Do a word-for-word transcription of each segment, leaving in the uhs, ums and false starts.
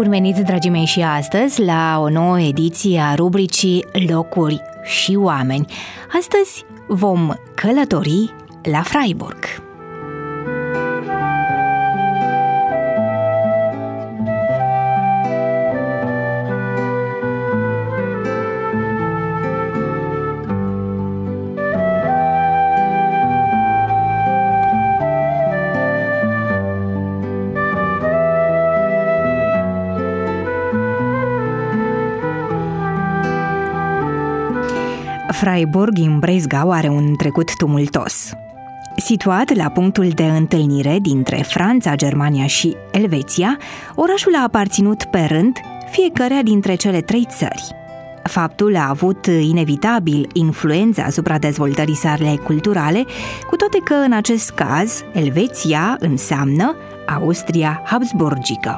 Bun venit, dragii mei, și astăzi la o nouă ediție a rubricii Locuri și oameni. Astăzi vom călători la Freiburg. Freiburg, în Breisgau, are un trecut tumultos. Situat la punctul de întâlnire dintre Franța, Germania și Elveția, orașul a aparținut pe rând fiecăreia dintre cele trei țări. Faptul a avut inevitabil influența asupra dezvoltării sale culturale, cu toate că în acest caz Elveția înseamnă Austria Habsburgică.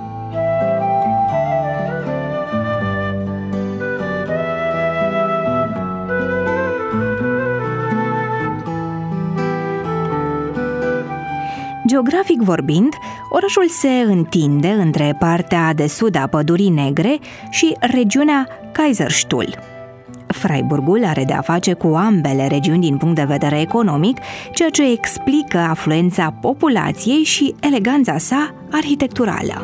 Geografic vorbind, orașul se întinde între partea de sud a Pădurii Negre și regiunea Kaiserstuhl. Freiburgul are de-a face cu ambele regiuni din punct de vedere economic, ceea ce explică afluența populației și eleganța sa arhitecturală.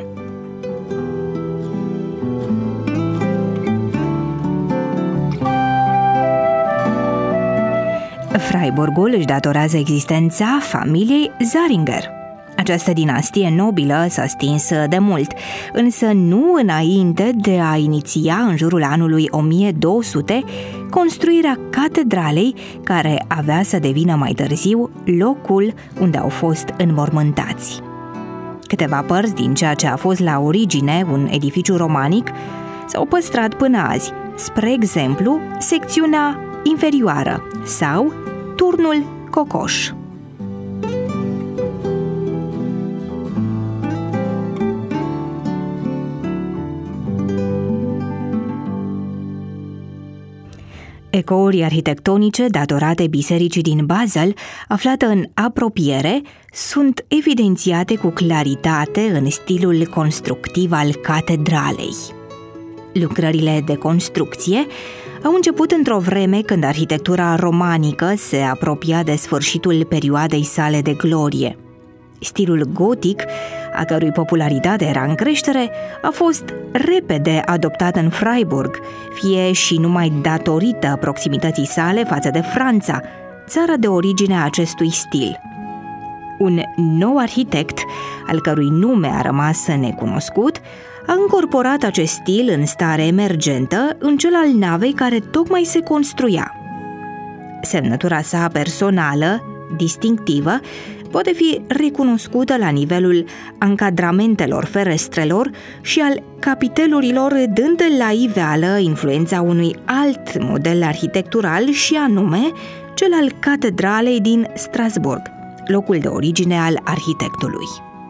Freiburgul își datorează existența familiei Zaringer. Această dinastie nobilă s-a stins de mult, însă nu înainte de a iniția în jurul anului o mie două sute construirea catedralei, care avea să devină mai târziu locul unde au fost înmormântați. Câteva părți din ceea ce a fost la origine un edificiu romanic s-au păstrat până azi, spre exemplu secțiunea inferioară sau turnul Cocoș. Ecouri arhitectonice datorate bisericii din Basel, aflată în apropiere, sunt evidențiate cu claritate în stilul constructiv al catedralei. Lucrările de construcție au început într-o vreme când arhitectura romanică se apropia de sfârșitul perioadei sale de glorie. Stilul gotic, a cărui popularitate era în creștere, a fost repede adoptat în Freiburg, fie și numai datorită proximității sale față de Franța, țara de origine a acestui stil. Un nou arhitect, al cărui nume a rămas necunoscut, a încorporat acest stil în stare emergentă în cel al navei care tocmai se construia. Semnătura sa personală, distinctivă, poate fi recunoscută la nivelul ancadramentelor ferestrelor și al capitelurilor, dând la iveală influența unui alt model arhitectural, și anume cel al catedralei din Strasburg, locul de origine al arhitectului.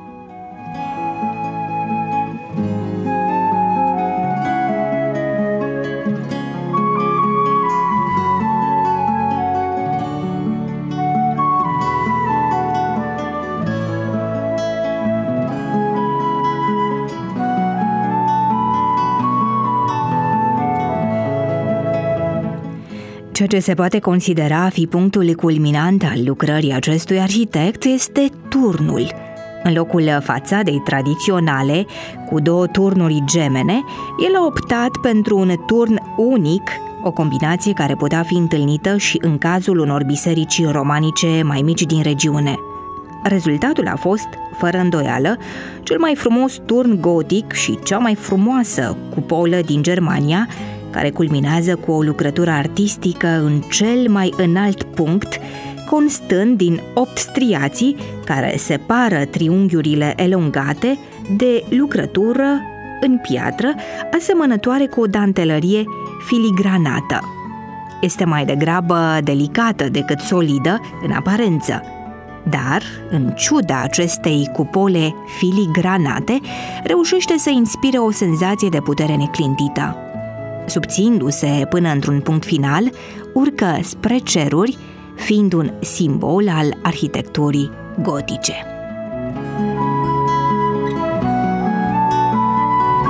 Ceea ce se poate considera a fi punctul culminant al lucrării acestui arhitect este turnul. În locul fațadei tradiționale, cu două turnuri gemene, el a optat pentru un turn unic, o combinație care putea fi întâlnită și în cazul unor biserici romanice mai mici din regiune. Rezultatul a fost, fără îndoială, cel mai frumos turn gotic și cea mai frumoasă cupolă din Germania, care culminează cu o lucrătură artistică în cel mai înalt punct, constând din opt striații care separă triunghiurile elongate de lucrătură în piatră, asemănătoare cu o dantelărie filigranată. Este mai degrabă delicată decât solidă în aparență, dar, în ciuda acestei cupole filigranate, reușește să inspire o senzație de putere neclintită. Subțindu-se până într-un punct final, urcă spre ceruri, fiind un simbol al arhitecturii gotice.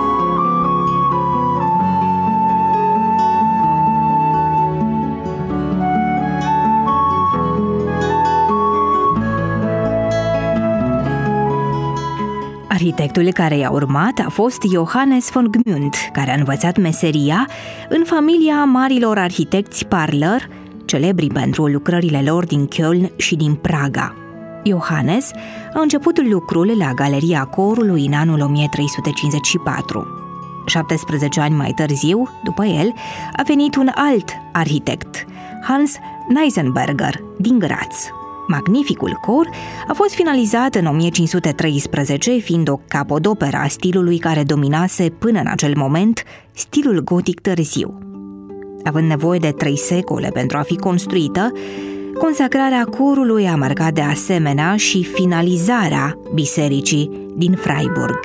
Arhitectul care i-a urmat a fost Johannes von Gmunt, care a învățat meseria în familia marilor arhitecți Parler, celebri pentru lucrările lor din Köln și din Praga. Johannes a început lucrul la Galeria Corului în anul o mie trei sute cincizeci și patru. șaptesprezece ani mai târziu, după el, a venit un alt arhitect, Hans Neisenberger, din Graz. Magnificul cor a fost finalizat în o mie cinci sute treisprezece, fiind o capodoperă a stilului care dominase până în acel moment stilul gotic târziu. Având nevoie de trei secole pentru a fi construită, consacrarea corului a marcat de asemenea și finalizarea bisericii din Freiburg.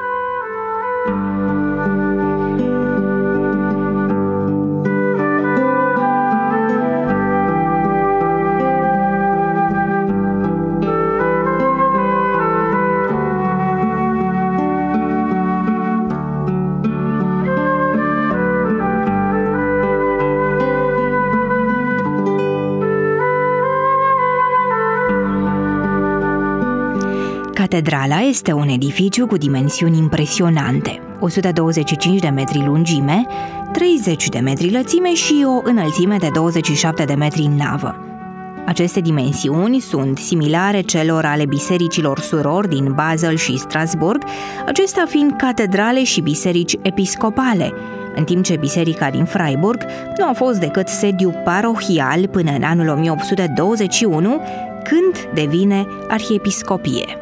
Catedrala este un edificiu cu dimensiuni impresionante, o sută douăzeci și cinci de metri lungime, treizeci de metri lățime și o înălțime de douăzeci și șapte de metri în navă. Aceste dimensiuni sunt similare celor ale bisericilor surori din Basel și Strasburg, acestea fiind catedrale și biserici episcopale, în timp ce biserica din Freiburg nu a fost decât sediu parohial până în anul o mie opt sute douăzeci și unu, când devine arhiepiscopie.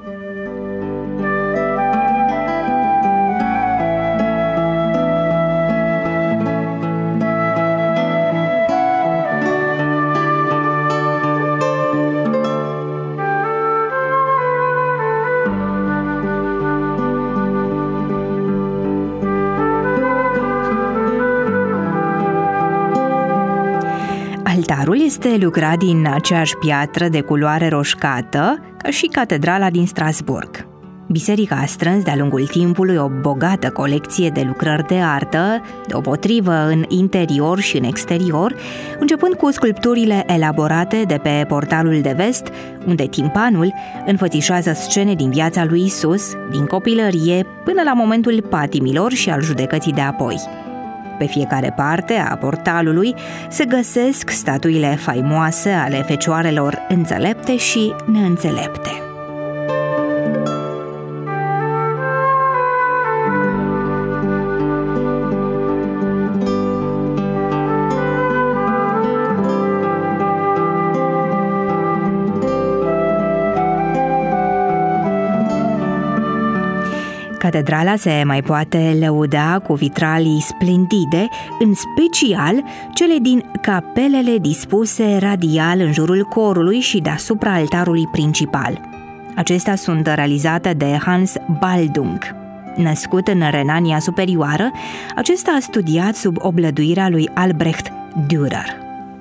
Altarul este lucrat din aceeași piatră de culoare roșcată ca și catedrala din Strasburg. Biserica a strâns de-a lungul timpului o bogată colecție de lucrări de artă, deopotrivă în interior și în exterior, începând cu sculpturile elaborate de pe portalul de vest, unde timpanul înfățișează scene din viața lui Isus, din copilărie până la momentul patimilor și al judecății de apoi. Pe fiecare parte a portalului se găsesc statuile faimoase ale fecioarelor înțelepte și neînțelepte. Catedrala se mai poate lăuda cu vitralii splendide, în special cele din capelele dispuse radial în jurul corului și deasupra altarului principal. Acestea sunt realizate de Hans Baldung. Născut în Renania Superioară, acesta a studiat sub oblăduirea lui Albrecht Dürer.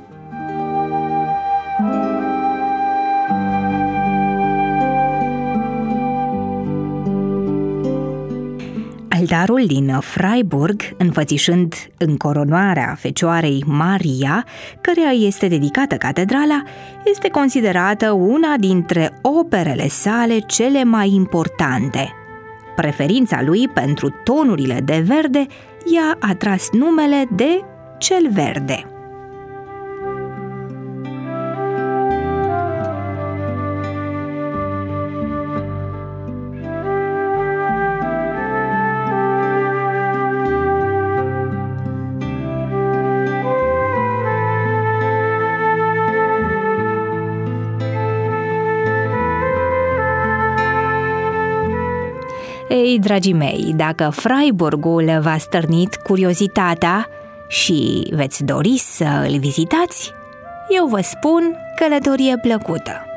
Altarul din Freiburg, înfățișând încoronarea Fecioarei Maria, căreia este dedicată catedrala, este considerată una dintre operele sale cele mai importante. Preferința lui pentru tonurile de verde i-a atras numele de cel verde. Ei, dragii mei, dacă Freiburgul v-a stârnit curiozitatea și veți dori să îl vizitați, eu vă spun călătorie plăcută!